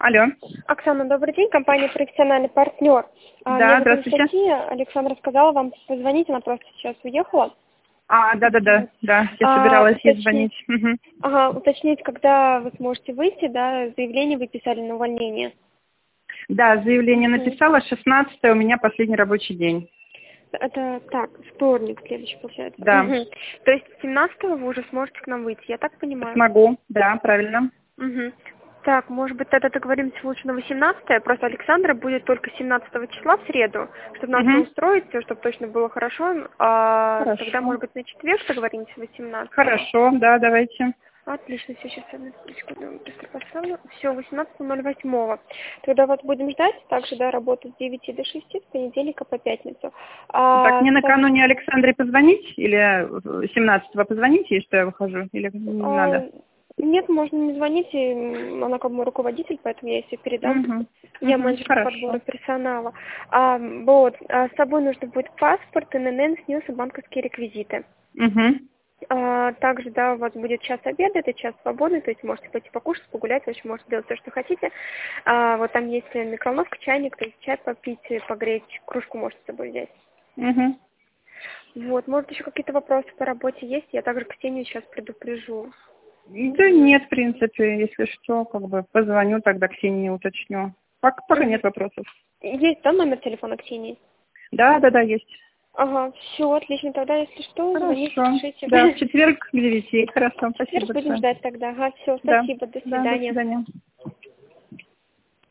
Алло. Оксана, добрый день, компания «Профессиональный партнер». Да, Меня зовут здравствуйте. Анастасия, Александра сказала вам позвонить, она просто сейчас уехала. Да, я собиралась ей Уточнить, звонить. Мгм. уточнить, когда вы сможете выйти, да, заявление вы писали на увольнение. Да, заявление Мгм. написала, 16 у меня последний рабочий день. Это так, вторник следующий получается. Да, Мгм. То есть 17 вы уже сможете к нам выйти, я так понимаю? смогу, да, правильно. Мгм. Так, может быть, тогда договоримся лучше на 18-е, просто Александра будет только 17 числа в среду, чтобы нам все Угу. устроить, чтобы точно было хорошо. Тогда, Хорошо. может быть, на четверг договоримся 18-го. Хорошо, да, давайте. Отлично, все, сейчас одну секунду быстро поставлю. Все, 18.08. Тогда вот будем ждать, также, да, работу с 9 до 6, с понедельника по пятницу. Так, мне Так, накануне Александре позвонить? Или 17-го позвонить ей, что я выхожу? Или не надо? нет, можно не звонить, она как мой руководитель, поэтому я ей все передам. Угу. Я Угу. менеджер по подбору Хорошо. персонала. С собой нужно будет паспорт, ННН, СНИЛС и банковские реквизиты. Угу. Также, да, у вас будет час обеда, это час свободный, то есть можете пойти покушать, погулять, в общем, можете делать все, что хотите. Вот там есть микроволновка, чайник, то есть чай попить, погреть, кружку можете с собой взять. Угу. Вот, может, еще какие-то вопросы по работе есть, я также Ксению сейчас предупрежу. Да нет, в принципе, если что, как бы позвоню, тогда Ксении уточню. Пока нет вопросов. Есть, да, номер телефона Ксении? Да, есть. Ага, все, отлично, тогда, если что, звоните, Хорошо. пишите. Да, в четверг к 9. Хорошо, В спасибо четверг будем большое. ждать тогда. Ага, все, Да, спасибо, до да, до свидания. свидания.